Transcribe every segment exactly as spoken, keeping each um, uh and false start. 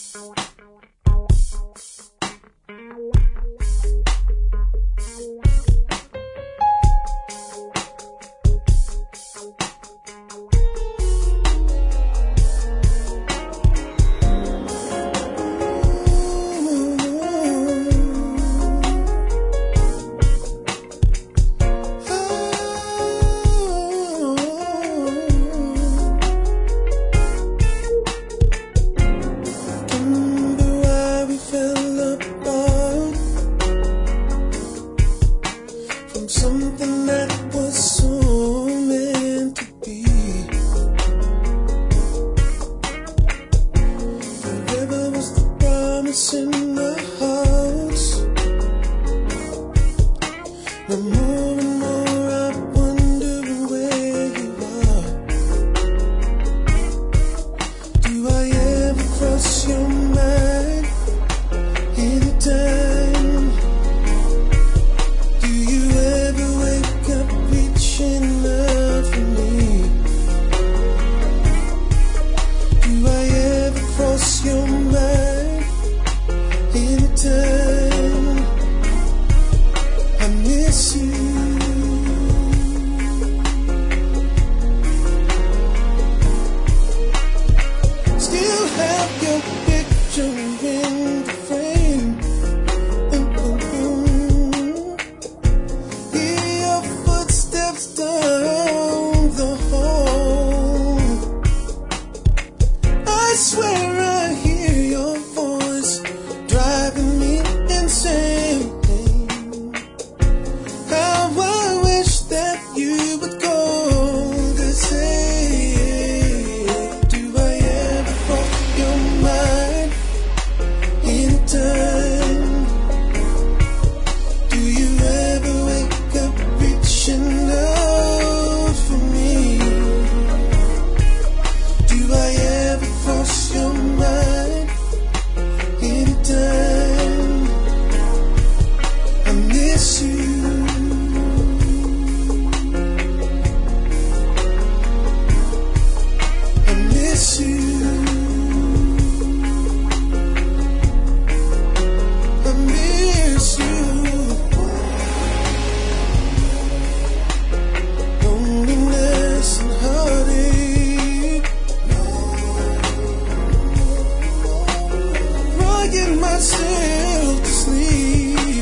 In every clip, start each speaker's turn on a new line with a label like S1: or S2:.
S1: Something that was so meant to be. Forever was the promise in the house. The more and more I wonder where you are. Do I ever cross your mind anytime? Your mind anytime. I miss you. Still have your picture in the frame. Mm-hmm. Hear your footsteps down the hall. I swear myself to sleep,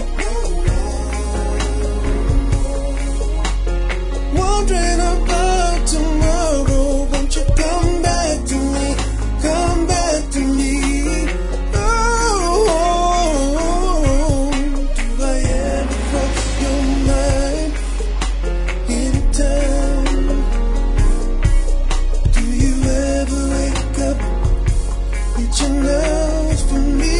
S1: wondering about tomorrow. Won't you come back to me, come back to me? Oh, do I ever cross your mind anytime? Do you ever wake up reaching out for me?